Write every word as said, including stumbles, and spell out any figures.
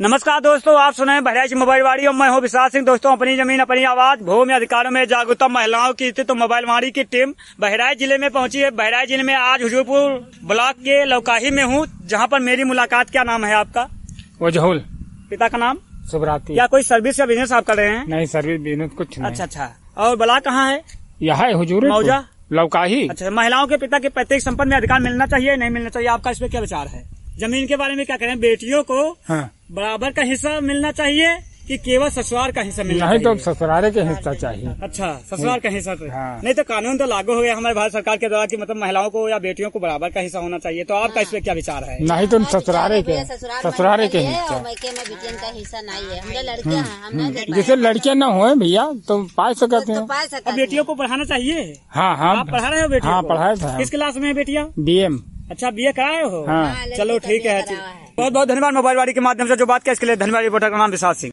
नमस्कार दोस्तों, आप सुने हैं बहराइच मोबाइल वाड़ी और मैं हूं विशाल सिंह। दोस्तों, अपनी जमीन अपनी आवाज, भूमि अधिकारों में जागरूकता महिलाओं की स्थिति तो मोबाइल वाड़ी की टीम बहराइच जिले में पहुंची है। बहराइच जिले में आज हुजूरपुर ब्लॉक के लौकाही में हूं, जहां पर मेरी मुलाकात। क्या नाम है आपका? वजहुल। पिता का नाम? सुब्राती। क्या कोई सर्विस या बिजनेस आप कर रहे हैं? नहीं, सर्विस बिजनेस कुछ नहीं। अच्छा अच्छा। और ब्लॉक कहाँ है? यहाँ है हुजूर मौजा लौकाही। अच्छा, महिलाओं के पिता के पैतृक संपत्ति में अधिकार मिलना चाहिए नहीं मिलना चाहिए, आपका इसमें क्या विचार है? जमीन के बारे में क्या करें? बेटियों को हाँ। बराबर का हिस्सा मिलना चाहिए कि केवल ससुराल का हिस्सा मिलना नहीं चाहिए? तो ससुरारे के हिस्सा चाहिए। अच्छा, ससुराल का हिस्सा तो हाँ। नहीं तो कानून तो लागू हो गया हमारे भारत सरकार के द्वारा कि मतलब महिलाओं को या बेटियों को बराबर का हिस्सा होना चाहिए। तो आपका इसमें क्या विचार है? नहीं तो ससुरारे के ससुरारे के हिस्सा। का हिस्सा नहीं है, हम लड़कियां हैं, हम नहीं दे पाए। जैसे लड़कियां न हुए भैया तो पा सकते हैं। अब बेटियों को पढ़ाना चाहिए। हाँ हाँ। आप पढ़ा रहे हो बेटियों हाँ, को? पढ़ाया था। किस क्लास में है बेटियां? B M. अच्छा, बीए कराए हो? हाँ। चलो ठीक है। बहुत बहुत धन्यवाद मोबाइल वाड़ी के माध्यम से जो बात किया इसके लिए धन्यवाद। रिपोर्टर का नाम विशाल सिंह।